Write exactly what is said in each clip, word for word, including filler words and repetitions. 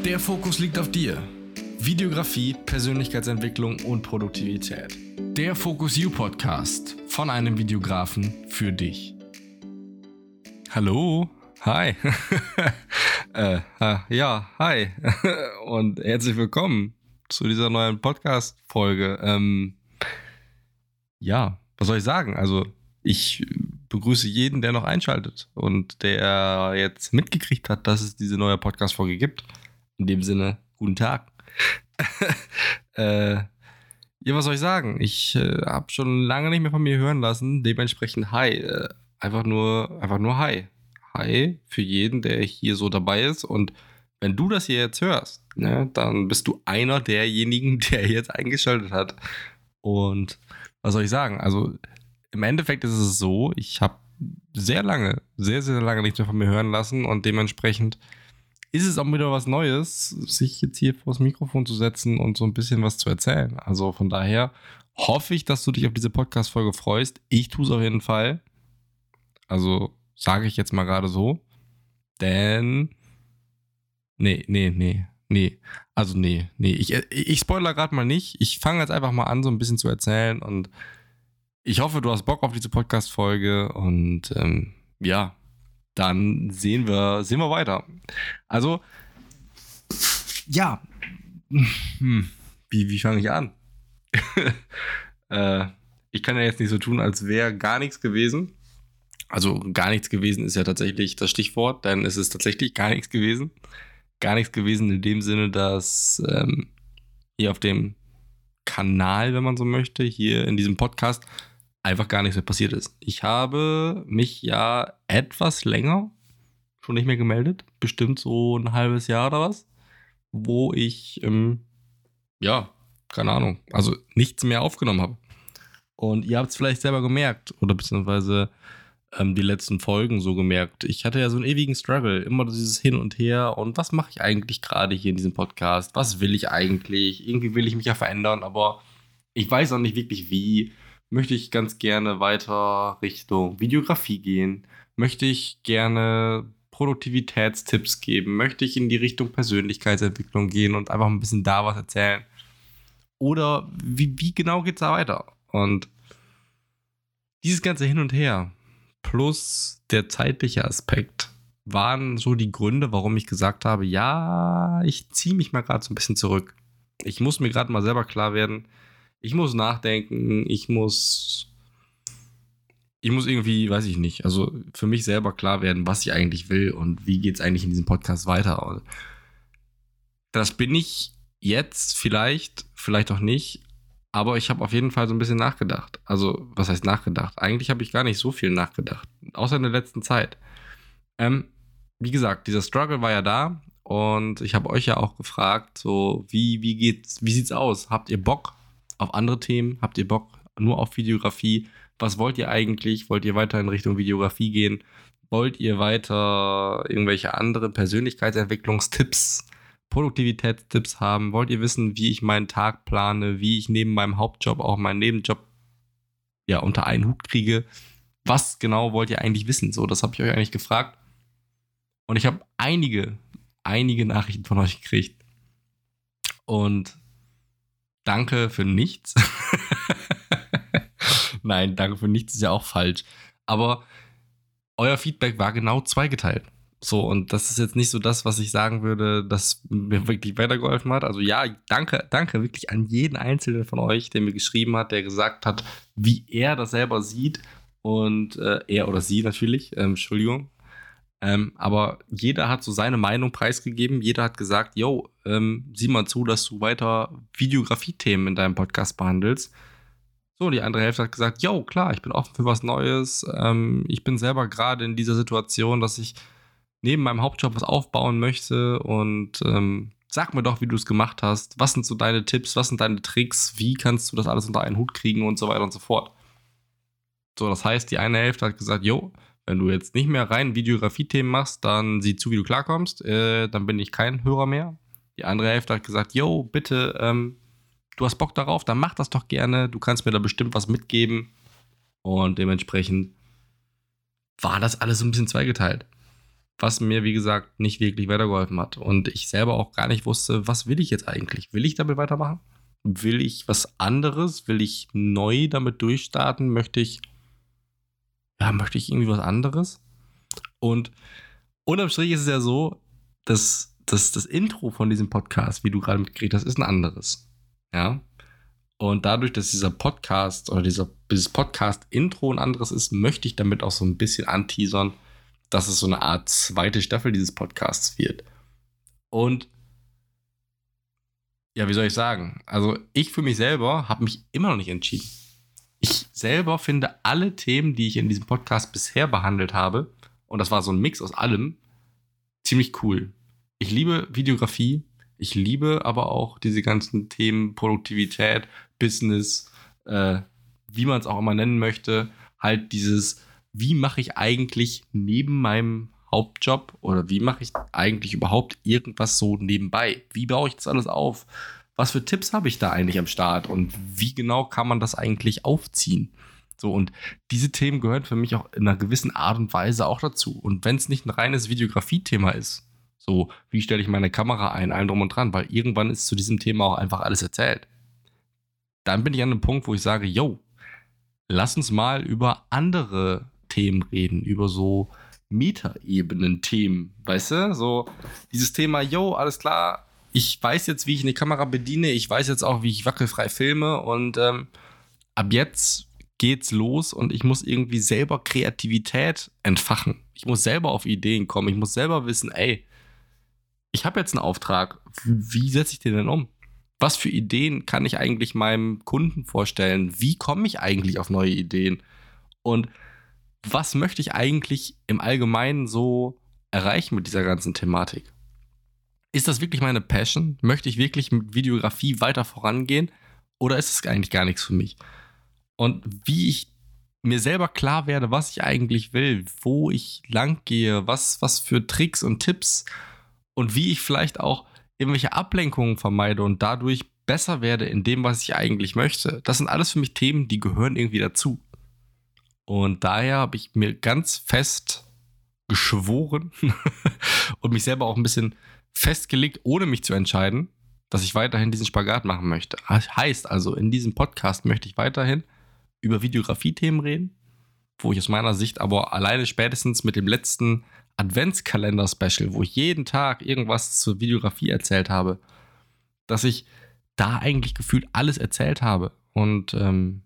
Der Fokus liegt auf dir. Videografie, Persönlichkeitsentwicklung und Produktivität. Der Focus You Podcast von einem Videografen für dich. Hallo, hi. äh, ja, hi. Und herzlich willkommen zu dieser neuen Podcast-Folge. Ähm, ja, was soll ich sagen? Also, ich begrüße jeden, der noch einschaltet und der jetzt mitgekriegt hat, dass es diese neue Podcast-Folge gibt. In dem Sinne, guten Tag. äh, ja, was soll ich sagen? Ich äh, habe schon lange nicht mehr von mir hören lassen. Dementsprechend hi. Äh, einfach nur, einfach nur hi. Hi für jeden, der hier so dabei ist. Und wenn du das hier jetzt hörst, ne, dann bist du einer derjenigen, der jetzt eingeschaltet hat. Und was soll ich sagen? Also im Endeffekt ist es so, ich habe sehr lange, sehr, sehr lange nichts mehr von mir hören lassen. Und dementsprechend ist es auch wieder was Neues, sich jetzt hier vors Mikrofon zu setzen und so ein bisschen was zu erzählen. Also von daher hoffe ich, dass du dich auf diese Podcast-Folge freust. Ich tue es auf jeden Fall. Also sage ich jetzt mal gerade so. Denn nee, nee, nee, nee. Also nee, nee. Ich, ich spoilere gerade mal nicht. Ich fange jetzt einfach mal an, so ein bisschen zu erzählen. Und ich hoffe, du hast Bock auf diese Podcast-Folge. Und ähm, ja, dann sehen wir, sehen wir weiter. Also, ja, hm, wie, wie fange ich an? äh, ich kann ja jetzt nicht so tun, als wäre gar nichts gewesen. Also gar nichts gewesen ist ja tatsächlich das Stichwort, denn es ist tatsächlich gar nichts gewesen. Gar nichts gewesen in dem Sinne, dass ähm, hier auf dem Kanal, wenn man so möchte, hier in diesem Podcast einfach gar nichts mehr passiert ist. Ich habe mich ja etwas länger schon nicht mehr gemeldet, bestimmt so ein halbes Jahr oder was, wo ich, ähm, ja, keine Ahnung, also nichts mehr aufgenommen habe. Und ihr habt es vielleicht selber gemerkt oder beziehungsweise ähm, die letzten Folgen so gemerkt. Ich hatte ja so einen ewigen Struggle, immer dieses Hin und Her und was mache ich eigentlich gerade hier in diesem Podcast? Was will ich eigentlich? Irgendwie will ich mich ja verändern, aber ich weiß auch nicht wirklich wie. Möchte ich ganz gerne weiter Richtung Videografie gehen? Möchte ich gerne Produktivitätstipps geben? Möchte ich in die Richtung Persönlichkeitsentwicklung gehen und einfach ein bisschen da was erzählen? Oder wie, wie genau geht es da weiter? Und dieses ganze Hin und Her plus der zeitliche Aspekt waren so die Gründe, warum ich gesagt habe, ja, ich ziehe mich mal gerade so ein bisschen zurück. Ich muss mir gerade mal selber klar werden, ich muss nachdenken, ich muss, ich muss irgendwie, weiß ich nicht, also für mich selber klar werden, was ich eigentlich will und wie geht es eigentlich in diesem Podcast weiter. Und das bin ich jetzt vielleicht, vielleicht auch nicht, aber ich habe auf jeden Fall so ein bisschen nachgedacht. Also, was heißt nachgedacht? Eigentlich habe ich gar nicht so viel nachgedacht, außer in der letzten Zeit. Ähm, wie gesagt, dieser Struggle war ja da und ich habe euch ja auch gefragt, so, wie, wie geht's, wie sieht's aus? Habt ihr Bock auf andere Themen? Habt ihr Bock nur auf Videografie? Was wollt ihr eigentlich? Wollt ihr weiter in Richtung Videografie gehen? Wollt ihr weiter irgendwelche anderen Persönlichkeitsentwicklungstipps, Produktivitätstipps haben? Wollt ihr wissen, wie ich meinen Tag plane, wie ich neben meinem Hauptjob auch meinen Nebenjob ja, unter einen Hut kriege? Was genau wollt ihr eigentlich wissen? So, das habe ich euch eigentlich gefragt. Und ich habe einige, einige Nachrichten von euch gekriegt. Und danke für nichts. Nein, danke für nichts ist ja auch falsch. Aber euer Feedback war genau zweigeteilt. So, und das ist jetzt nicht so das, was ich sagen würde, das mir wirklich weitergeholfen hat. Also ja, danke, danke wirklich an jeden Einzelnen von euch, der mir geschrieben hat, der gesagt hat, wie er das selber sieht. Und äh, er oder sie natürlich, ähm, Entschuldigung. Ähm, aber jeder hat so seine Meinung preisgegeben. Jeder hat gesagt, yo, ähm, sieh mal zu, dass du weiter Videografie-Themen in deinem Podcast behandelst. So, die andere Hälfte hat gesagt, yo, klar, ich bin offen für was Neues. Ähm, ich bin selber gerade in dieser Situation, dass ich neben meinem Hauptjob was aufbauen möchte und ähm, sag mir doch, wie du es gemacht hast. Was sind so deine Tipps? Was sind deine Tricks? Wie kannst du das alles unter einen Hut kriegen und so weiter und so fort? So, das heißt, die eine Hälfte hat gesagt, yo, wenn du jetzt nicht mehr rein Videografie-Themen machst, dann sieh zu, wie du klarkommst. Äh, dann bin ich kein Hörer mehr. Die andere Hälfte hat gesagt, yo, bitte, ähm, du hast Bock darauf, dann mach das doch gerne. Du kannst mir da bestimmt was mitgeben. Und dementsprechend war das alles so ein bisschen zweigeteilt. was mir, wie gesagt, nicht wirklich weitergeholfen hat. Und ich selber auch gar nicht wusste, was will ich jetzt eigentlich? Will ich damit weitermachen? Will ich was anderes? Will ich neu damit durchstarten? Möchte ich, ja, möchte ich irgendwie was anderes? Und unterm Strich ist es ja so, dass, dass das Intro von diesem Podcast, wie du gerade mitgekriegt hast, ist ein anderes. Ja. Und dadurch, dass dieser Podcast oder dieser, dieses Podcast-Intro ein anderes ist, möchte ich damit auch so ein bisschen anteasern, dass es so eine Art zweite Staffel dieses Podcasts wird. Und ja, wie soll ich sagen? Also ich für mich selber habe mich immer noch nicht entschieden. Ich selber finde alle Themen, die ich in diesem Podcast bisher behandelt habe, und das war so ein Mix aus allem, ziemlich cool. Ich liebe Videografie, ich liebe aber auch diese ganzen Themen Produktivität, Business, äh, wie man es auch immer nennen möchte. Halt dieses, wie mache ich eigentlich neben meinem Hauptjob oder wie mache ich eigentlich überhaupt irgendwas so nebenbei? Wie baue ich das alles auf? Was für Tipps habe ich da eigentlich am Start und wie genau kann man das eigentlich aufziehen? So, und diese Themen gehören für mich auch in einer gewissen Art und Weise auch dazu. Und wenn es nicht ein reines Videografie-Thema ist, so, wie stelle ich meine Kamera ein, allem drum und dran, weil irgendwann ist zu diesem Thema auch einfach alles erzählt. Dann bin ich an einem Punkt, wo ich sage, yo, lass uns mal über andere Themen reden, über so Metaebenen-Themen, weißt du? So dieses Thema, yo, alles klar, ich weiß jetzt, wie ich eine Kamera bediene, ich weiß jetzt auch, wie ich wackelfrei filme und ähm, ab jetzt geht's los und ich muss irgendwie selber Kreativität entfachen. Ich muss selber auf Ideen kommen, ich muss selber wissen, ey, ich habe jetzt einen Auftrag, wie setze ich den denn um? Was für Ideen kann ich eigentlich meinem Kunden vorstellen? Wie komme ich eigentlich auf neue Ideen? Und was möchte ich eigentlich im Allgemeinen so erreichen mit dieser ganzen Thematik? Ist das wirklich meine Passion? Möchte ich wirklich mit Videografie weiter vorangehen? Oder ist es eigentlich gar nichts für mich? Und wie ich mir selber klar werde, was ich eigentlich will, wo ich lang gehe, was, was für Tricks und Tipps und wie ich vielleicht auch irgendwelche Ablenkungen vermeide und dadurch besser werde in dem, was ich eigentlich möchte. Das sind alles für mich Themen, die gehören irgendwie dazu. Und daher habe ich mir ganz fest geschworen und mich selber auch ein bisschen festgelegt, ohne mich zu entscheiden, dass ich weiterhin diesen Spagat machen möchte. Heißt also, in diesem Podcast möchte ich weiterhin über Videografie-Themen reden, wo ich aus meiner Sicht aber alleine spätestens mit dem letzten Adventskalender-Special, wo ich jeden Tag irgendwas zur Videografie erzählt habe, dass ich da eigentlich gefühlt alles erzählt habe. Und ähm,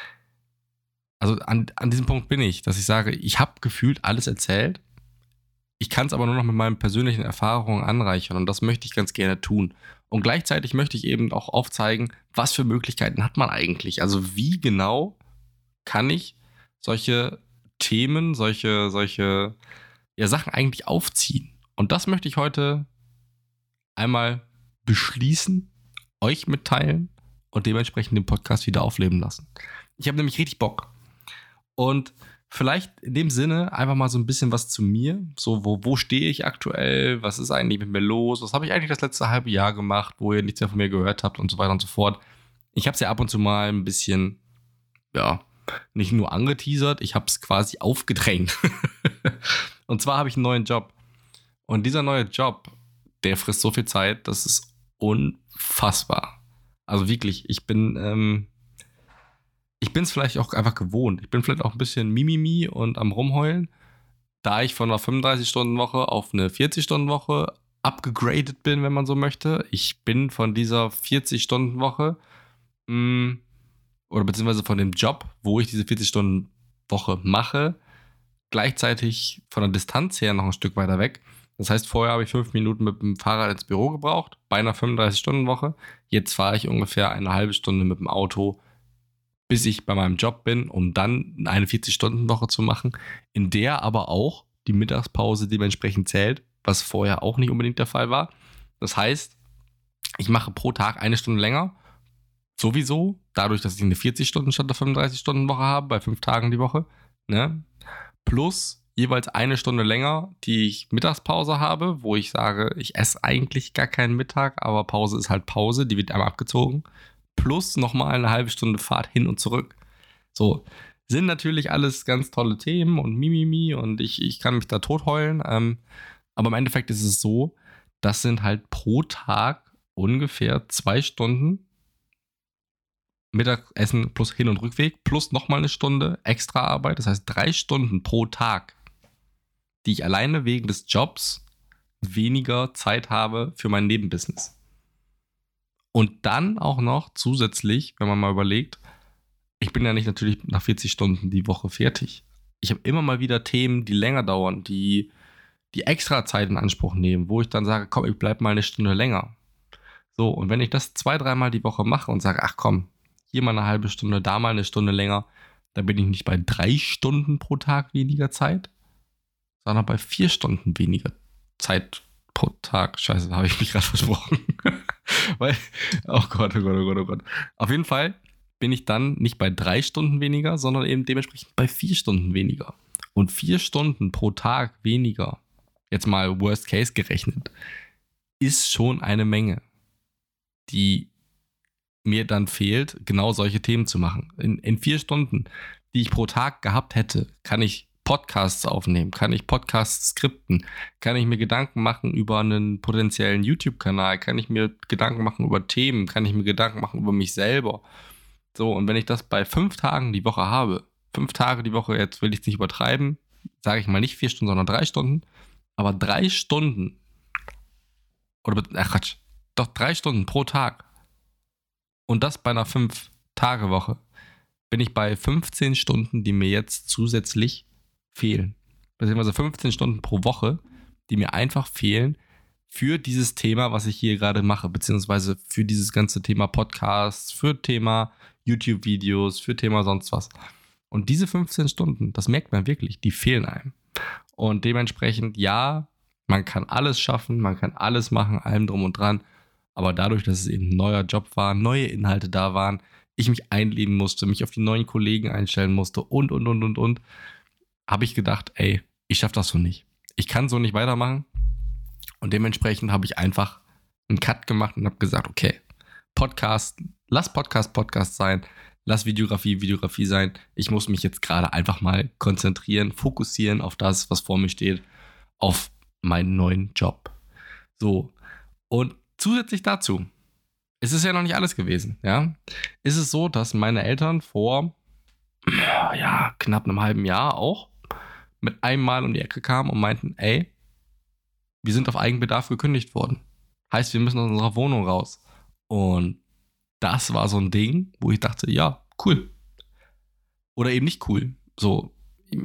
also an, an diesem Punkt bin ich, dass ich sage, ich habe gefühlt alles erzählt. Ich kann es aber nur noch mit meinen persönlichen Erfahrungen anreichern und das möchte ich ganz gerne tun. Und gleichzeitig möchte ich eben auch aufzeigen, was für Möglichkeiten hat man eigentlich? Also wie genau kann ich solche Themen, solche, solche ja, Sachen eigentlich aufziehen? Und das möchte ich heute einmal beschließen, euch mitteilen und dementsprechend den Podcast wieder aufleben lassen. Ich habe nämlich richtig Bock. Und vielleicht in dem Sinne einfach mal so ein bisschen was zu mir. So, wo, wo stehe ich aktuell? Was ist eigentlich mit mir los? Was habe ich eigentlich das letzte halbe Jahr gemacht, wo ihr nichts mehr von mir gehört habt und so weiter und so fort. Ich habe es ja ab und zu mal ein bisschen, ja, nicht nur angeteasert, ich habe es quasi aufgedrängt. Und zwar habe ich einen neuen Job. Und dieser neue Job, der frisst so viel Zeit, das ist unfassbar. Also wirklich, ich bin, ähm, ich bin es vielleicht auch einfach gewohnt. Ich bin vielleicht auch ein bisschen Mimimi und am Rumheulen, da ich von einer fünfunddreißig-Stunden-Woche auf eine vierzig-Stunden-Woche abgegradet bin, wenn man so möchte. Ich bin von dieser vierzig-Stunden-Woche mh, oder beziehungsweise von dem Job, wo ich diese vierzig-Stunden-Woche mache, gleichzeitig von der Distanz her noch ein Stück weiter weg. Das heißt, vorher habe ich fünf Minuten mit dem Fahrrad ins Büro gebraucht, bei einer fünfunddreißig-Stunden-Woche. Jetzt fahre ich ungefähr eine halbe Stunde mit dem Auto, bis ich bei meinem Job bin, um dann eine vierzig-Stunden-Woche zu machen, in der aber auch die Mittagspause dementsprechend zählt, was vorher auch nicht unbedingt der Fall war. Das heißt, ich mache pro Tag eine Stunde länger, sowieso, dadurch, dass ich eine vierzig-Stunden- statt der fünfunddreißig-Stunden-Woche habe, bei fünf Tagen die Woche, ne? Plus jeweils eine Stunde länger, die ich Mittagspause habe, wo ich sage, ich esse eigentlich gar keinen Mittag, aber Pause ist halt Pause, die wird einmal abgezogen. Plus nochmal eine halbe Stunde Fahrt hin und zurück. So, Sind natürlich alles ganz tolle Themen und Mimimi und ich, ich kann mich da tot heulen. Ähm, aber im Endeffekt ist es so, das sind halt pro Tag ungefähr zwei Stunden Mittagessen plus Hin- und Rückweg plus nochmal eine Stunde extra Arbeit. Das heißt drei Stunden pro Tag, die ich alleine wegen des Jobs weniger Zeit habe für mein Nebenbusiness. Und dann auch noch zusätzlich, wenn man mal überlegt, ich bin ja nicht natürlich nach vierzig Stunden die Woche fertig. Ich habe immer mal wieder Themen, die länger dauern, die, die extra Zeit in Anspruch nehmen, wo ich dann sage, komm, ich bleib mal eine Stunde länger. So, und wenn ich das zwei, dreimal die Woche mache und sage, ach komm, hier mal eine halbe Stunde, da mal eine Stunde länger, dann bin ich nicht bei drei Stunden pro Tag weniger Zeit, sondern bei vier Stunden weniger Zeit pro Tag. Scheiße, da habe ich mich gerade versprochen. Weil, oh Gott, oh Gott, oh Gott, oh Gott. Auf jeden Fall bin ich dann nicht bei drei Stunden weniger, sondern eben dementsprechend bei vier Stunden weniger. Und vier Stunden pro Tag weniger, jetzt mal Worst Case gerechnet, ist schon eine Menge, die mir dann fehlt, genau solche Themen zu machen. In, in vier Stunden, die ich pro Tag gehabt hätte, kann ich Podcasts aufnehmen, kann ich Podcasts skripten, kann ich mir Gedanken machen über einen potenziellen YouTube-Kanal, kann ich mir Gedanken machen über Themen, kann ich mir Gedanken machen über mich selber. So, und wenn ich das bei fünf Tagen die Woche habe, fünf Tage die Woche, jetzt will ich es nicht übertreiben, sage ich mal nicht vier Stunden, sondern drei Stunden, aber drei Stunden, oder, ach Quatsch, doch drei Stunden pro Tag, und das bei einer fünf-Tage-Woche, bin ich bei fünfzehn Stunden, die mir jetzt zusätzlich fehlen. Beziehungsweise fünfzehn Stunden pro Woche, die mir einfach fehlen für dieses Thema, was ich hier gerade mache, beziehungsweise für dieses ganze Thema Podcasts, für Thema YouTube-Videos, für Thema sonst was. Und diese fünfzehn Stunden, das merkt man wirklich, die fehlen einem. Und dementsprechend, ja, man kann alles schaffen, man kann alles machen, allem drum und dran. Aber dadurch, dass es eben ein neuer Job war, neue Inhalte da waren, ich mich einleben musste, mich auf die neuen Kollegen einstellen musste und, und, und, und, und, habe ich gedacht, ey, ich schaffe das so nicht. Ich kann so nicht weitermachen. Und dementsprechend habe ich einfach einen Cut gemacht und habe gesagt, okay, Podcast, lass Podcast Podcast sein, lass Videografie Videografie sein. Ich muss mich jetzt gerade einfach mal konzentrieren, fokussieren auf das, was vor mir steht, auf meinen neuen Job. So, und zusätzlich dazu, es ist ja noch nicht alles gewesen, ja, ist es so, dass meine Eltern vor ja, knapp einem halben Jahr auch mit einem Mal um die Ecke kamen und meinten, ey, wir sind auf Eigenbedarf gekündigt worden. Heißt, wir müssen aus unserer Wohnung raus. Und das war so ein Ding, wo ich dachte, ja, cool. Oder eben nicht cool. So,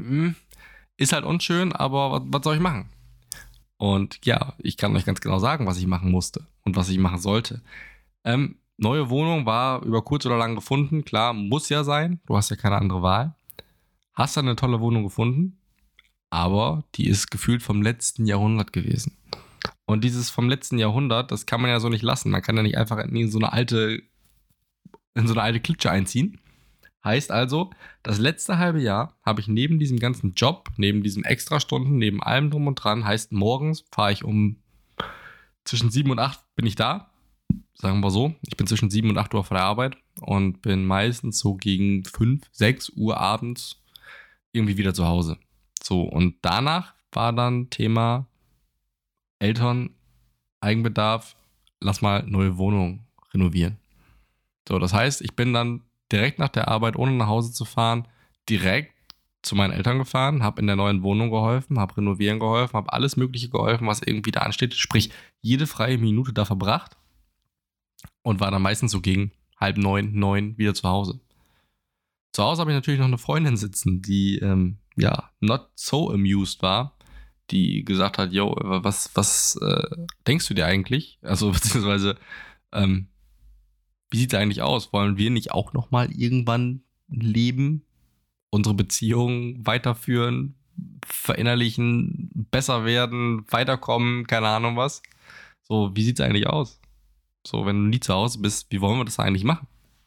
ist halt unschön, aber was, was soll ich machen? Und ja, ich kann euch ganz genau sagen, was ich machen musste und was ich machen sollte. Ähm, neue Wohnung war über kurz oder lang gefunden. Klar, muss ja sein. Du hast ja keine andere Wahl. Hast dann eine tolle Wohnung gefunden, aber die ist gefühlt vom letzten Jahrhundert gewesen. Und dieses vom letzten Jahrhundert, das kann man ja so nicht lassen. Man kann ja nicht einfach in so eine alte, in so eine alte Klitsche einziehen. Heißt also, das letzte halbe Jahr habe ich neben diesem ganzen Job, neben diesen Extrastunden, neben allem drum und dran, heißt morgens fahre ich um zwischen sieben und acht bin ich da. Sagen wir so, ich bin zwischen sieben und acht Uhr vor der Arbeit und bin meistens so gegen fünf, sechs Uhr abends irgendwie wieder zu Hause. So, und danach war dann Thema Eltern, Eigenbedarf, lass mal neue Wohnung renovieren. So, das heißt, ich bin dann direkt nach der Arbeit, ohne nach Hause zu fahren, direkt zu meinen Eltern gefahren, habe in der neuen Wohnung geholfen, habe renovieren geholfen, habe alles Mögliche geholfen, was irgendwie da ansteht. Sprich, jede freie Minute da verbracht und war dann meistens so gegen halb neun, neun wieder zu Hause. Zu Hause habe ich natürlich noch eine Freundin sitzen, die, ähm, ja, not so amused war, die gesagt hat, yo, was, was äh, denkst du dir eigentlich? Also, beziehungsweise, ähm, wie sieht es eigentlich aus? Wollen wir nicht auch nochmal irgendwann leben? Unsere Beziehung weiterführen, verinnerlichen, besser werden, weiterkommen, keine Ahnung was. So, wie sieht es eigentlich aus? So, wenn du nie zu Hause bist, wie wollen wir das eigentlich machen?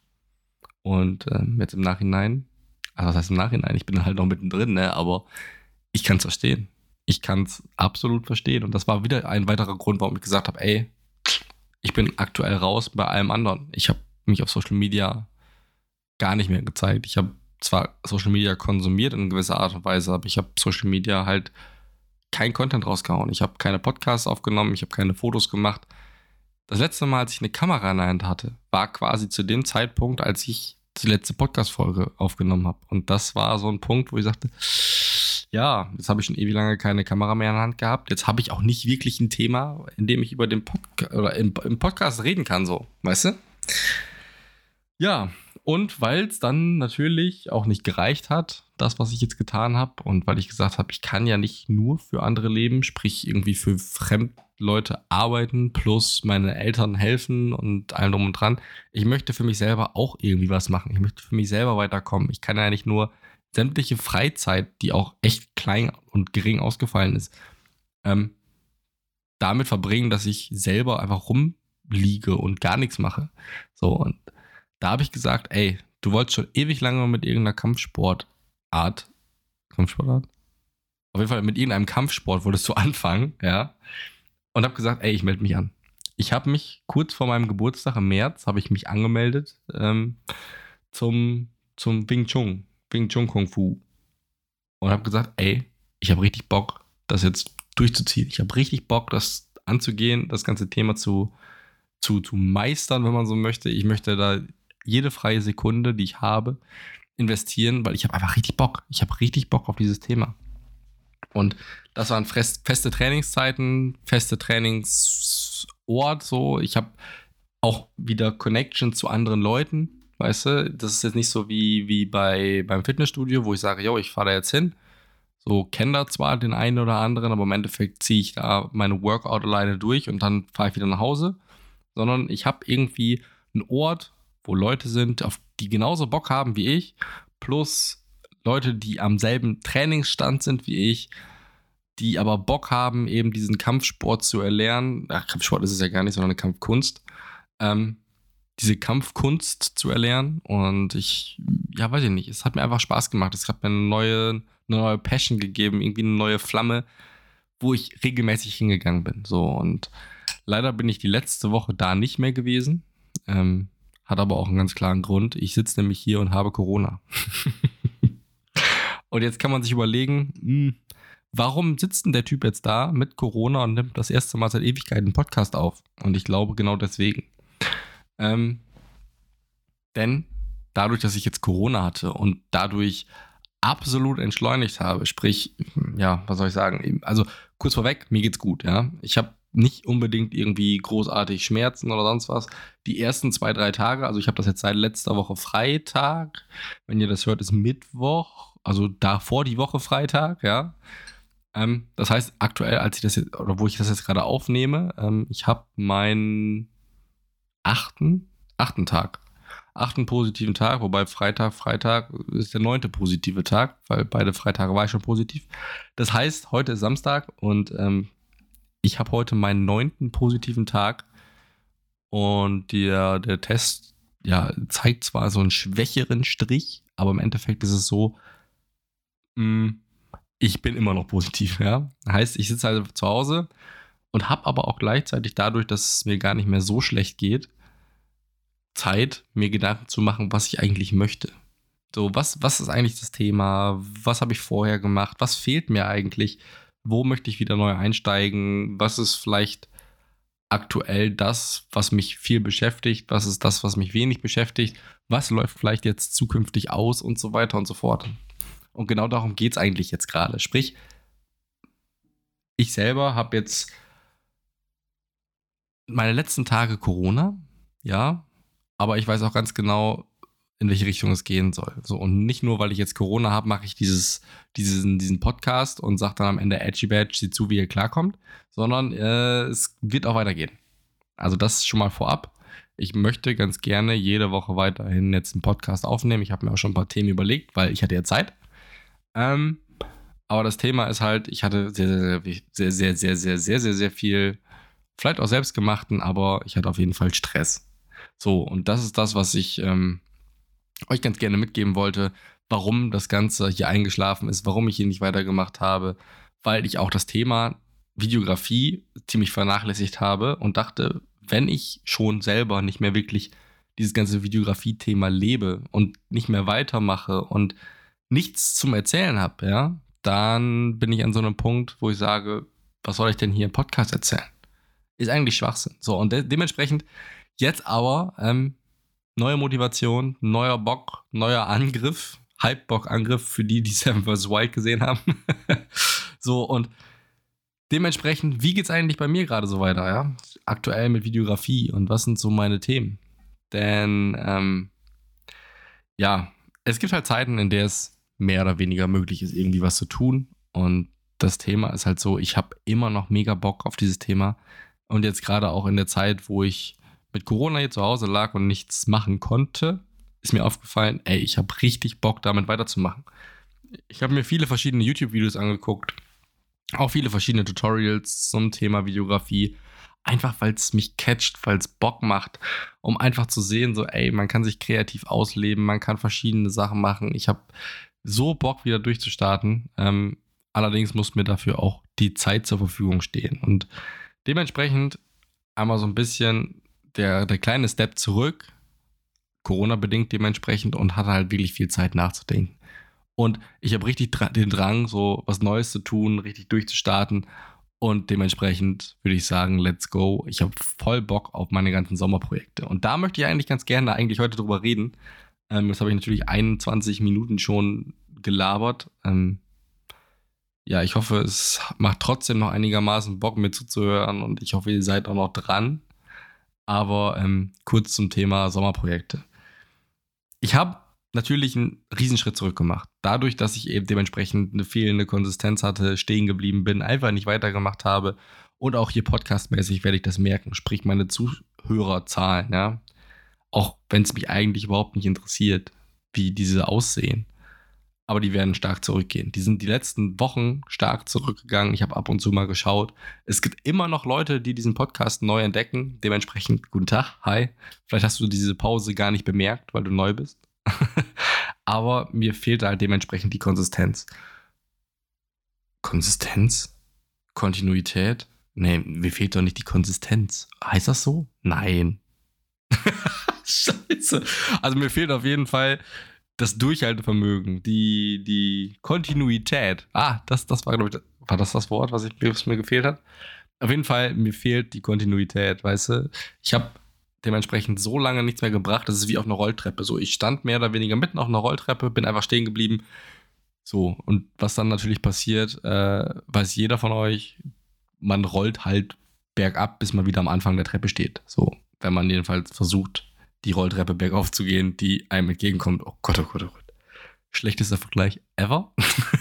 Und ähm, jetzt im Nachhinein, also das heißt im Nachhinein, ich bin halt noch mittendrin, ne, aber ich kann es verstehen. Ich kann es absolut verstehen. Und das war wieder ein weiterer Grund, warum ich gesagt habe, ey, ich bin aktuell raus bei allem anderen. Ich habe mich auf Social Media gar nicht mehr gezeigt. Ich habe zwar Social Media konsumiert in gewisser Art und Weise, aber ich habe Social Media halt kein Content rausgehauen. Ich habe keine Podcasts aufgenommen, ich habe keine Fotos gemacht. Das letzte Mal, als ich eine Kamera in der Hand hatte, war quasi zu dem Zeitpunkt, als ich die letzte Podcast-Folge aufgenommen habe. Und das war so ein Punkt, wo ich sagte, ja, jetzt habe ich schon ewig lange keine Kamera mehr in der Hand gehabt. Jetzt habe ich auch nicht wirklich ein Thema, in dem ich über den Podcast oder im, im Podcast reden kann, so, weißt du? Ja, und weil es dann natürlich auch nicht gereicht hat, das, was ich jetzt getan habe, und weil ich gesagt habe, ich kann ja nicht nur für andere leben, sprich irgendwie für Fremdleute arbeiten, plus meine Eltern helfen und allem drum und dran. Ich möchte für mich selber auch irgendwie was machen. Ich möchte für mich selber weiterkommen. Ich kann ja nicht nur sämtliche Freizeit, die auch echt klein und gering ausgefallen ist, ähm, damit verbringen, dass ich selber einfach rumliege und gar nichts mache. So, und da habe ich gesagt, ey, du wolltest schon ewig lange mit irgendeiner Kampfsportart, Kampfsportart? Auf jeden Fall mit irgendeinem Kampfsport wolltest du anfangen, ja, und habe gesagt, ey, ich melde mich an. Ich habe mich kurz vor meinem Geburtstag im März, habe ich mich angemeldet ähm, zum, zum Wing Chun. Wing Chun Kung Fu. Und habe gesagt, ey, ich habe richtig Bock, das jetzt durchzuziehen. Ich habe richtig Bock, das anzugehen, das ganze Thema zu, zu, zu meistern, wenn man so möchte. Ich möchte da jede freie Sekunde, die ich habe, investieren, weil ich habe einfach richtig Bock. Ich habe richtig Bock auf dieses Thema. Und das waren feste Trainingszeiten, feste Trainingsort, so. Ich habe auch wieder Connection zu anderen Leuten. Weißt du, das ist jetzt nicht so wie, wie bei, beim Fitnessstudio, wo ich sage, yo, ich fahre da jetzt hin. So, kenne da zwar den einen oder anderen, aber im Endeffekt ziehe ich da meine Workout alleine durch und dann fahre ich wieder nach Hause. Sondern ich habe irgendwie einen Ort, wo Leute sind, auf die genauso Bock haben wie ich, plus Leute, die am selben Trainingsstand sind wie ich, die aber Bock haben, eben diesen Kampfsport zu erlernen. Ach, Kampfsport ist es ja gar nicht, sondern eine Kampfkunst. Ähm, diese Kampfkunst zu erlernen, und ich, ja, weiß ich nicht, es hat mir einfach Spaß gemacht. Es hat mir eine neue, eine neue Passion gegeben, irgendwie eine neue Flamme, wo ich regelmäßig hingegangen bin. So, und leider bin ich die letzte Woche da nicht mehr gewesen. Ähm, hat aber auch einen ganz klaren Grund. Ich sitze nämlich hier und habe Corona. Und jetzt kann man sich überlegen, mh, warum sitzt denn der Typ jetzt da mit Corona und nimmt das erste Mal seit Ewigkeiten einen Podcast auf? Und ich glaube genau deswegen. Ähm, denn dadurch, dass ich jetzt Corona hatte und dadurch absolut entschleunigt habe, sprich, ja, was soll ich sagen? Also kurz vorweg, mir geht's gut, ja. Ich habe nicht unbedingt irgendwie großartig Schmerzen oder sonst was. Die ersten zwei, drei Tage, also ich habe das jetzt seit letzter Woche Freitag, wenn ihr das hört, ist Mittwoch, also davor die Woche Freitag, ja. Ähm, das heißt, aktuell, als ich das jetzt, oder wo ich das jetzt gerade aufnehme, ähm, ich habe meinen achten, achten Tag. Achten positiven Tag, wobei Freitag, Freitag ist der neunte positive Tag, weil beide Freitage war ich schon positiv. Das heißt, heute ist Samstag und ähm, ich habe heute meinen neunten positiven Tag und der, der Test ja, zeigt zwar so einen schwächeren Strich, aber im Endeffekt ist es so, mh, ich bin immer noch positiv. Ja? Heißt, ich sitze halt zu Hause und habe aber auch gleichzeitig dadurch, dass es mir gar nicht mehr so schlecht geht, Zeit, mir Gedanken zu machen, was ich eigentlich möchte. So, was, was ist eigentlich das Thema? Was habe ich vorher gemacht? Was fehlt mir eigentlich? Wo möchte ich wieder neu einsteigen? Was ist vielleicht aktuell das, was mich viel beschäftigt? Was ist das, was mich wenig beschäftigt? Was läuft vielleicht jetzt zukünftig aus und so weiter und so fort? Und genau darum geht es eigentlich jetzt gerade. Sprich, ich selber habe jetzt meine letzten Tage Corona, ja, aber ich weiß auch ganz genau, in welche Richtung es gehen soll. So, und nicht nur, weil ich jetzt Corona habe, mache ich dieses, diesen, diesen Podcast und sage dann am Ende, Edgy Badge, sieh zu, wie ihr klarkommt, sondern äh, es wird auch weitergehen. Also das schon mal vorab. Ich möchte ganz gerne jede Woche weiterhin jetzt einen Podcast aufnehmen. Ich habe mir auch schon ein paar Themen überlegt, weil ich hatte ja Zeit. Ähm, aber das Thema ist halt, ich hatte sehr, sehr, sehr, sehr, sehr, sehr, sehr, sehr, sehr viel, vielleicht auch selbstgemachten, aber ich hatte auf jeden Fall Stress. So, und das ist das, was ich ähm, euch ganz gerne mitgeben wollte, warum das Ganze hier eingeschlafen ist, warum ich hier nicht weitergemacht habe, weil ich auch das Thema Videografie ziemlich vernachlässigt habe und dachte, wenn ich schon selber nicht mehr wirklich dieses ganze Videografie-Thema lebe und nicht mehr weitermache und nichts zum Erzählen habe, ja, dann bin ich an so einem Punkt, wo ich sage, was soll ich denn hier im Podcast erzählen? Ist eigentlich Schwachsinn. So, und de- dementsprechend jetzt aber ähm, neue Motivation, neuer Bock, neuer Angriff, Halbbock-Angriff für die, die Seven versus. Wild gesehen haben. So, und dementsprechend, wie geht's eigentlich bei mir gerade so weiter, ja? Aktuell mit Videografie und was sind so meine Themen? Denn, ähm, ja, es gibt halt Zeiten, in der es mehr oder weniger möglich ist, irgendwie was zu tun. Und das Thema ist halt so, ich habe immer noch mega Bock auf dieses Thema. Und jetzt gerade auch in der Zeit, wo ich mit Corona hier zu Hause lag und nichts machen konnte, ist mir aufgefallen, ey, ich habe richtig Bock, damit weiterzumachen. Ich habe mir viele verschiedene YouTube-Videos angeguckt, auch viele verschiedene Tutorials zum Thema Videografie, einfach weil es mich catcht, weil es Bock macht, um einfach zu sehen, so, ey, man kann sich kreativ ausleben, man kann verschiedene Sachen machen. Ich habe so Bock, wieder durchzustarten. Ähm, allerdings muss mir dafür auch die Zeit zur Verfügung stehen. Und dementsprechend einmal so ein bisschen der, der kleine Step zurück, Corona-bedingt dementsprechend, und hatte halt wirklich viel Zeit nachzudenken. Und ich habe richtig dra- den Drang, so was Neues zu tun, richtig durchzustarten. Und dementsprechend würde ich sagen, let's go. Ich habe voll Bock auf meine ganzen Sommerprojekte. Und da möchte ich eigentlich ganz gerne eigentlich heute drüber reden. Ähm, jetzt habe ich natürlich einundzwanzig Minuten schon gelabert. Ähm, ja, ich hoffe, es macht trotzdem noch einigermaßen Bock, mir zuzuhören. Und ich hoffe, ihr seid auch noch dran. Aber ähm, kurz zum Thema Sommerprojekte. Ich habe natürlich einen Riesenschritt zurück gemacht. Dadurch, dass ich eben dementsprechend eine fehlende Konsistenz hatte, stehen geblieben bin, einfach nicht weitergemacht habe. Und auch hier podcastmäßig werde ich das merken. Sprich, meine Zuhörerzahlen, ja. Auch wenn es mich eigentlich überhaupt nicht interessiert, wie diese aussehen. Aber die werden stark zurückgehen. Die sind die letzten Wochen stark zurückgegangen. Ich habe ab und zu mal geschaut. Es gibt immer noch Leute, die diesen Podcast neu entdecken. Dementsprechend, guten Tag, hi. Vielleicht hast du diese Pause gar nicht bemerkt, weil du neu bist. Aber mir fehlt halt dementsprechend die Konsistenz. Konsistenz? Kontinuität? Nee, mir fehlt doch nicht die Konsistenz. Heißt das so? Nein. Scheiße. Also mir fehlt auf jeden Fall das Durchhaltevermögen, die, die Kontinuität. Ah, das, das war, glaube ich, war das das Wort, was, ich, was mir gefehlt hat? Auf jeden Fall, mir fehlt die Kontinuität, weißt du? Ich habe dementsprechend so lange nichts mehr gebracht, das ist wie auf einer Rolltreppe. So, ich stand mehr oder weniger mitten auf einer Rolltreppe, bin einfach stehen geblieben. So, und was dann natürlich passiert, äh, weiß jeder von euch, man rollt halt bergab, bis man wieder am Anfang der Treppe steht. So, wenn man jedenfalls versucht, die Rolltreppe bergauf zu gehen, die einem entgegenkommt. Oh Gott, oh Gott, oh Gott. Schlechtester Vergleich ever.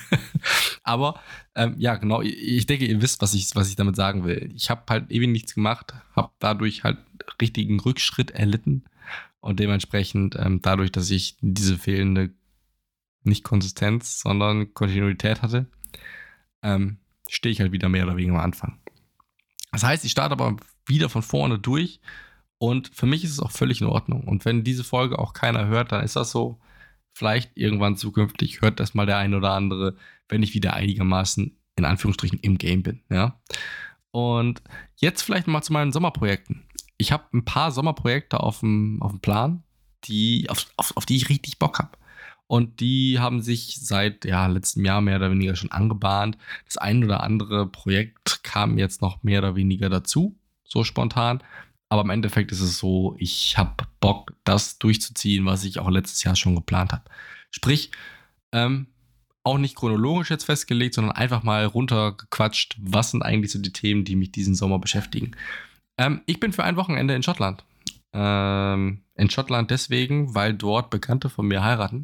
Aber ähm, ja, genau, ich denke, ihr wisst, was ich, was ich damit sagen will. Ich habe halt ewig nichts gemacht, habe dadurch halt richtigen Rückschritt erlitten und dementsprechend ähm, dadurch, dass ich diese fehlende, nicht Konsistenz, sondern Kontinuität hatte, ähm, stehe ich halt wieder mehr oder weniger am Anfang. Das heißt, ich starte aber wieder von vorne durch. Und für mich ist es auch völlig in Ordnung. Und wenn diese Folge auch keiner hört, dann ist das so. Vielleicht irgendwann zukünftig hört das mal der eine oder andere, wenn ich wieder einigermaßen in Anführungsstrichen im Game bin. Ja? Und jetzt vielleicht mal zu meinen Sommerprojekten. Ich habe ein paar Sommerprojekte auf dem, auf dem Plan, die, auf, auf, auf die ich richtig Bock habe. Und die haben sich seit ja, letztem Jahr mehr oder weniger schon angebahnt. Das ein oder andere Projekt kam jetzt noch mehr oder weniger dazu, so spontan. Aber im Endeffekt ist es so, ich habe Bock, das durchzuziehen, was ich auch letztes Jahr schon geplant habe. Sprich, ähm, auch nicht chronologisch jetzt festgelegt, sondern einfach mal runtergequatscht, was sind eigentlich so die Themen, die mich diesen Sommer beschäftigen. Ähm, ich bin für ein Wochenende in Schottland. Ähm, in Schottland deswegen, weil dort Bekannte von mir heiraten.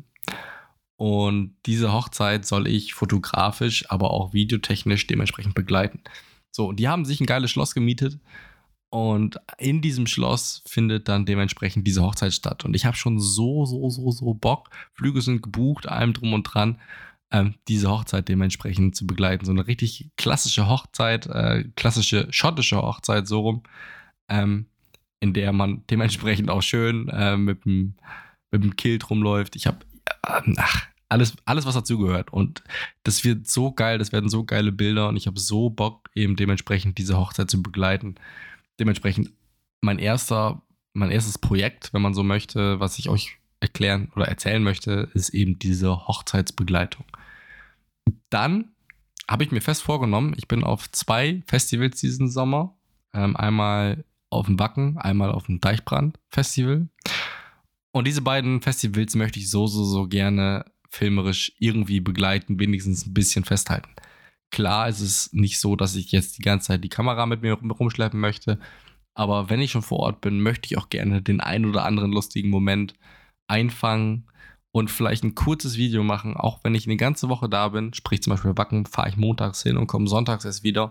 Und diese Hochzeit soll ich fotografisch, aber auch videotechnisch dementsprechend begleiten. So, und die haben sich ein geiles Schloss gemietet. Und in diesem Schloss findet dann dementsprechend diese Hochzeit statt. Und ich habe schon so, so, so, so Bock. Flüge sind gebucht, allem drum und dran, ähm, diese Hochzeit dementsprechend zu begleiten. So eine richtig klassische Hochzeit, äh, klassische schottische Hochzeit, so rum, ähm, in der man dementsprechend auch schön äh, mit dem mit dem Kilt rumläuft. Ich habe äh, alles, alles, was dazugehört. Und das wird so geil, das werden so geile Bilder. Und ich habe so Bock, eben dementsprechend diese Hochzeit zu begleiten. Dementsprechend mein erster, mein erstes Projekt, wenn man so möchte, was ich euch erklären oder erzählen möchte, ist eben diese Hochzeitsbegleitung. Dann habe ich mir fest vorgenommen, ich bin auf zwei Festivals diesen Sommer. Ähm, einmal auf dem Wacken, einmal auf dem Deichbrand-Festival. Und diese beiden Festivals möchte ich so, so, so gerne filmerisch irgendwie begleiten, wenigstens ein bisschen festhalten. Klar ist es nicht so, dass ich jetzt die ganze Zeit die Kamera mit mir rumschleppen möchte, aber wenn ich schon vor Ort bin, möchte ich auch gerne den ein oder anderen lustigen Moment einfangen und vielleicht ein kurzes Video machen, auch wenn ich eine ganze Woche da bin. Sprich zum Beispiel Wacken, fahre ich montags hin und komme sonntags erst wieder.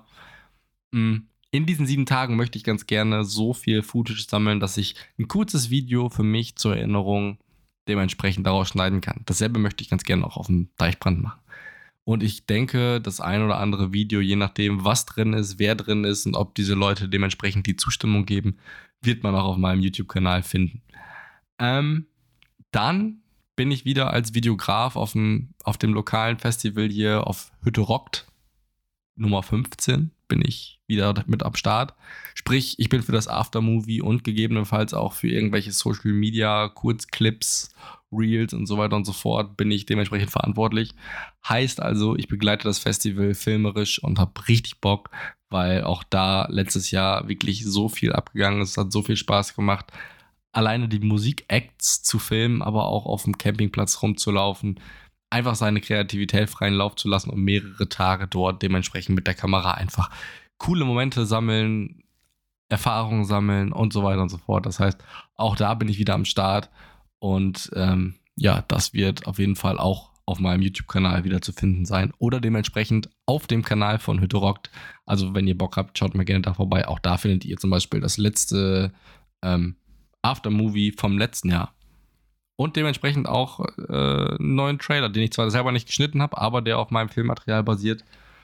In diesen sieben Tagen möchte ich ganz gerne so viel Footage sammeln, dass ich ein kurzes Video für mich zur Erinnerung dementsprechend daraus schneiden kann. Dasselbe möchte ich ganz gerne auch auf dem Deichbrand machen. Und ich denke, das ein oder andere Video, je nachdem, was drin ist, wer drin ist und ob diese Leute dementsprechend die Zustimmung geben, wird man auch auf meinem YouTube-Kanal finden. Ähm, dann bin ich wieder als Videograf auf dem, auf dem lokalen Festival hier auf Hütte Rockt, Nummer fünfzehn, bin ich wieder mit am Start. Sprich, ich bin für das Aftermovie und gegebenenfalls auch für irgendwelche Social Media, Kurzclips, Reels und so weiter und so fort bin ich dementsprechend verantwortlich. Heißt also, ich begleite das Festival filmerisch und habe richtig Bock, weil auch da letztes Jahr wirklich so viel abgegangen ist. Es hat so viel Spaß gemacht, alleine die Musik-Acts zu filmen, aber auch auf dem Campingplatz rumzulaufen, einfach seine Kreativität freien Lauf zu lassen und mehrere Tage dort dementsprechend mit der Kamera einfach coole Momente sammeln, Erfahrungen sammeln und so weiter und so fort. Das heißt, auch da bin ich wieder am Start und ähm, ja, das wird auf jeden Fall auch auf meinem YouTube-Kanal wieder zu finden sein oder dementsprechend auf dem Kanal von Hütte Rockt. Also wenn ihr Bock habt, schaut mal gerne da vorbei. Auch da findet ihr zum Beispiel das letzte ähm, Aftermovie vom letzten Jahr. Und dementsprechend auch äh, einen neuen Trailer, den ich zwar selber nicht geschnitten habe, aber der auf meinem Filmmaterial basiert,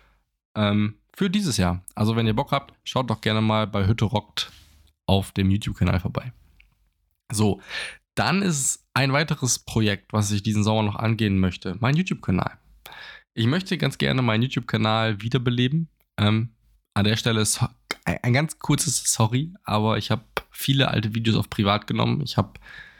ähm, für dieses Jahr. Also wenn ihr Bock habt, schaut doch gerne mal bei Hütte Rockt auf dem YouTube-Kanal vorbei. So, dann ist ein weiteres Projekt, was ich diesen Sommer noch angehen möchte, mein YouTube-Kanal. Ich möchte ganz gerne meinen YouTube-Kanal wiederbeleben. Ähm, an der Stelle ist ein ganz kurzes Sorry, aber ich habe viele alte Videos auf privat genommen. Ich habe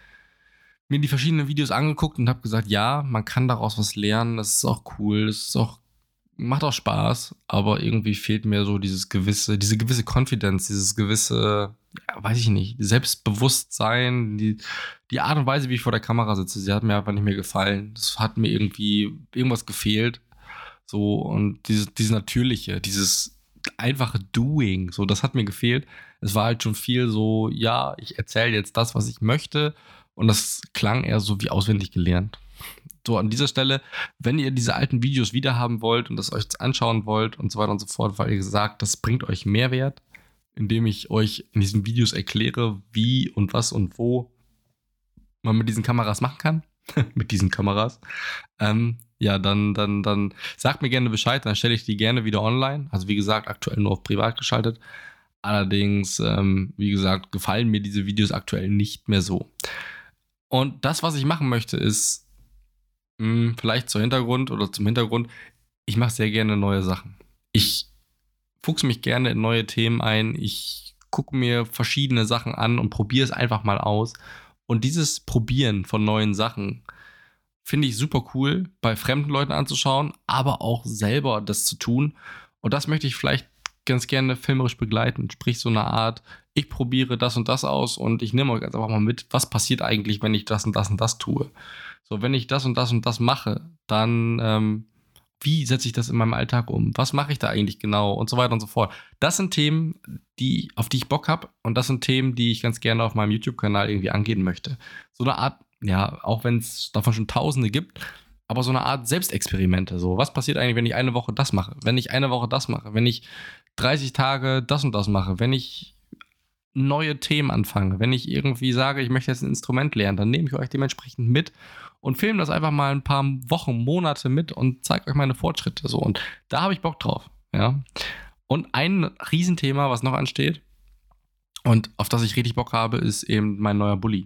mir die verschiedenen Videos angeguckt und habe gesagt, ja, man kann daraus was lernen, das ist auch cool, das ist auch, macht auch Spaß, aber irgendwie fehlt mir so dieses gewisse, diese gewisse Confidence, dieses gewisse, ja, weiß ich nicht, Selbstbewusstsein, die, die Art und Weise, wie ich vor der Kamera sitze, sie hat mir einfach nicht mehr gefallen. Das hat mir irgendwie irgendwas gefehlt. So, und dieses, dieses Natürliche, dieses einfache Doing, so, das hat mir gefehlt. Es war halt schon viel so, ja, ich erzähle jetzt das, was ich möchte. Und das klang eher so wie auswendig gelernt. So, an dieser Stelle, wenn ihr diese alten Videos wiederhaben wollt und das euch anschauen wollt und so weiter und so fort, weil ihr sagt, das bringt euch Mehrwert, indem ich euch in diesen Videos erkläre, wie und was und wo man mit diesen Kameras machen kann, mit diesen Kameras, ähm, ja, dann, dann, dann sagt mir gerne Bescheid, dann stelle ich die gerne wieder online. Also wie gesagt, aktuell nur auf privat geschaltet. Allerdings, ähm, wie gesagt, gefallen mir diese Videos aktuell nicht mehr so. Und das, was ich machen möchte, ist, mh, vielleicht zum Hintergrund oder zum Hintergrund, ich mache sehr gerne neue Sachen. Ich fuchse mich gerne in neue Themen ein. Ich gucke mir verschiedene Sachen an und probiere es einfach mal aus. Und dieses Probieren von neuen Sachen finde ich super cool, bei fremden Leuten anzuschauen, aber auch selber das zu tun. Und das möchte ich vielleicht ganz gerne filmerisch begleiten. Sprich so eine Art, ich probiere das und das aus und ich nehme euch jetzt einfach mal mit, was passiert eigentlich, wenn ich das und das und das tue. So, wenn ich das und das und das mache, dann ähm, wie setze ich das in meinem Alltag um? Was mache ich da eigentlich genau? Und so weiter und so fort. Das sind Themen, die, auf die ich Bock habe und das sind Themen, die ich ganz gerne auf meinem YouTube-Kanal irgendwie angehen möchte. So eine Art, ja, auch wenn es davon schon Tausende gibt, aber so eine Art Selbstexperimente. So, was passiert eigentlich, wenn ich eine Woche das mache? Wenn ich eine Woche das mache? Wenn ich dreißig Tage das und das mache? Wenn ich neue Themen anfange? Wenn ich irgendwie sage, ich möchte jetzt ein Instrument lernen, dann nehme ich euch dementsprechend mit und filme das einfach mal ein paar Wochen, Monate mit und zeige euch meine Fortschritte. So, und da habe ich Bock drauf. Ja. Und ein Riesenthema, was noch ansteht und auf das ich richtig Bock habe, ist eben mein neuer Bulli.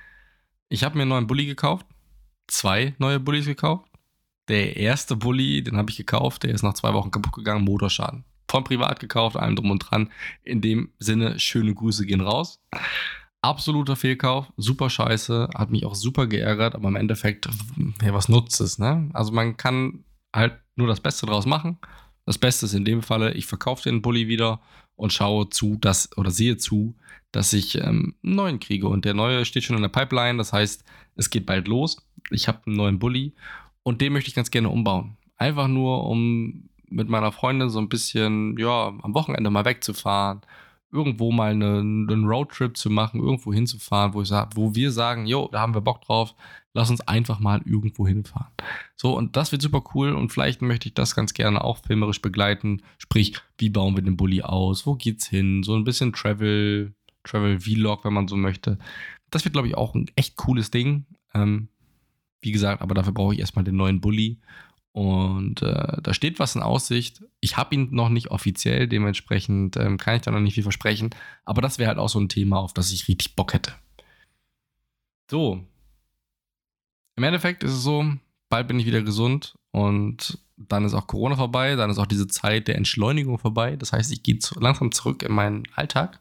Ich habe mir einen neuen Bulli gekauft. Zwei neue Bullis gekauft. Der erste Bulli, den habe ich gekauft, der ist nach zwei Wochen kaputt gegangen, Motorschaden. Von privat gekauft, allem drum und dran. In dem Sinne, schöne Grüße gehen raus. absoluter Fehlkauf, super scheiße, hat mich auch super geärgert, aber im Endeffekt, ja, was nutzt es, ne? Also man kann halt nur das Beste draus machen. Das Beste ist in dem Falle, ich verkaufe den Bulli wieder und schaue zu, dass, oder sehe zu, dass ich ähm, einen neuen kriege. Und der neue steht schon in der Pipeline, das heißt, es geht bald los. Ich habe einen neuen Bulli und den möchte ich ganz gerne umbauen. Einfach nur, um mit meiner Freundin so ein bisschen, ja, am Wochenende mal wegzufahren, irgendwo mal einen, einen Roadtrip zu machen, irgendwo hinzufahren, wo, ich sag, wo wir sagen, jo, da haben wir Bock drauf, lass uns einfach mal irgendwo hinfahren. So, und das wird super cool und vielleicht möchte ich das ganz gerne auch filmerisch begleiten, sprich, wie bauen wir den Bulli aus, wo geht's hin, so ein bisschen Travel, Travel-Vlog, wenn man so möchte. Das wird, glaube ich, auch ein echt cooles Ding. Ähm, wie gesagt, aber dafür brauche ich erstmal den neuen Bulli. Und äh, da steht was in Aussicht. Ich habe ihn noch nicht offiziell, dementsprechend ähm, kann ich da noch nicht viel versprechen. Aber das wäre halt auch so ein Thema, auf das ich richtig Bock hätte. So. Im Endeffekt ist es so, bald bin ich wieder gesund und dann ist auch Corona vorbei, dann ist auch diese Zeit der Entschleunigung vorbei. Das heißt, ich gehe zu, langsam zurück in meinen Alltag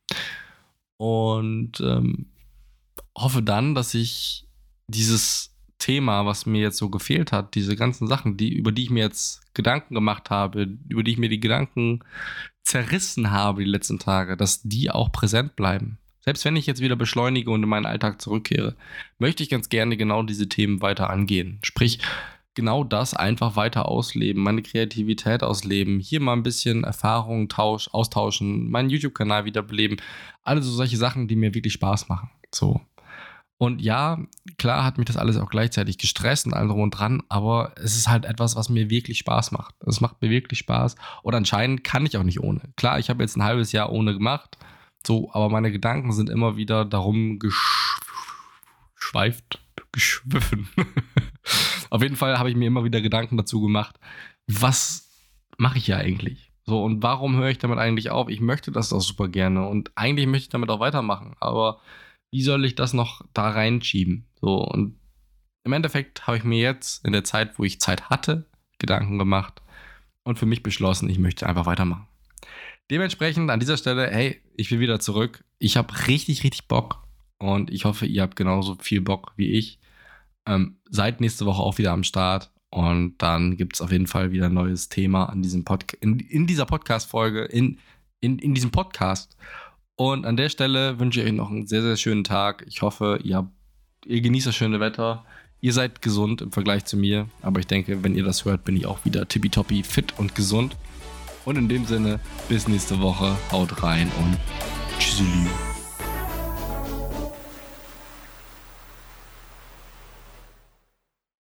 und ähm, hoffe dann, dass ich dieses Thema, was mir jetzt so gefehlt hat, diese ganzen Sachen, die, über die ich mir jetzt Gedanken gemacht habe, über die ich mir die Gedanken zerrissen habe die letzten Tage, dass die auch präsent bleiben. Selbst wenn ich jetzt wieder beschleunige und in meinen Alltag zurückkehre, möchte ich ganz gerne genau diese Themen weiter angehen. Sprich, genau das einfach weiter ausleben, meine Kreativität ausleben, hier mal ein bisschen Erfahrungen tausch, austauschen, meinen YouTube-Kanal wiederbeleben. Alle so solche Sachen, die mir wirklich Spaß machen. So. Und ja, klar hat mich das alles auch gleichzeitig gestresst und allem drum und dran, aber es ist halt etwas, was mir wirklich Spaß macht. Es macht mir wirklich Spaß und anscheinend kann ich auch nicht ohne. Klar, ich habe jetzt ein halbes Jahr ohne gemacht, so, aber meine Gedanken sind immer wieder darum geschweift, geschwiffen. Auf jeden Fall habe ich mir immer wieder Gedanken dazu gemacht, was mache ich hier eigentlich? So, und warum höre ich damit eigentlich auf? Ich möchte das doch super gerne und eigentlich möchte ich damit auch weitermachen, aber wie soll ich das noch da reinschieben? So, und im Endeffekt habe ich mir jetzt in der Zeit, wo ich Zeit hatte, Gedanken gemacht und für mich beschlossen, ich möchte einfach weitermachen. Dementsprechend an dieser Stelle, hey, ich bin wieder zurück. Ich habe richtig, richtig Bock und ich hoffe, ihr habt genauso viel Bock wie ich. Ähm, seid nächste Woche auch wieder am Start und dann gibt es auf jeden Fall wieder ein neues Thema an diesem Pod- in, in dieser Podcast-Folge, in, in, in diesem Podcast. Und an der Stelle wünsche ich euch noch einen sehr, sehr schönen Tag. Ich hoffe, ihr, habt, ihr genießt das schöne Wetter. Ihr seid gesund im Vergleich zu mir. Aber ich denke, wenn ihr das hört, bin ich auch wieder tippitoppi, fit und gesund. Und in dem Sinne, bis nächste Woche. Haut rein und tschüssi.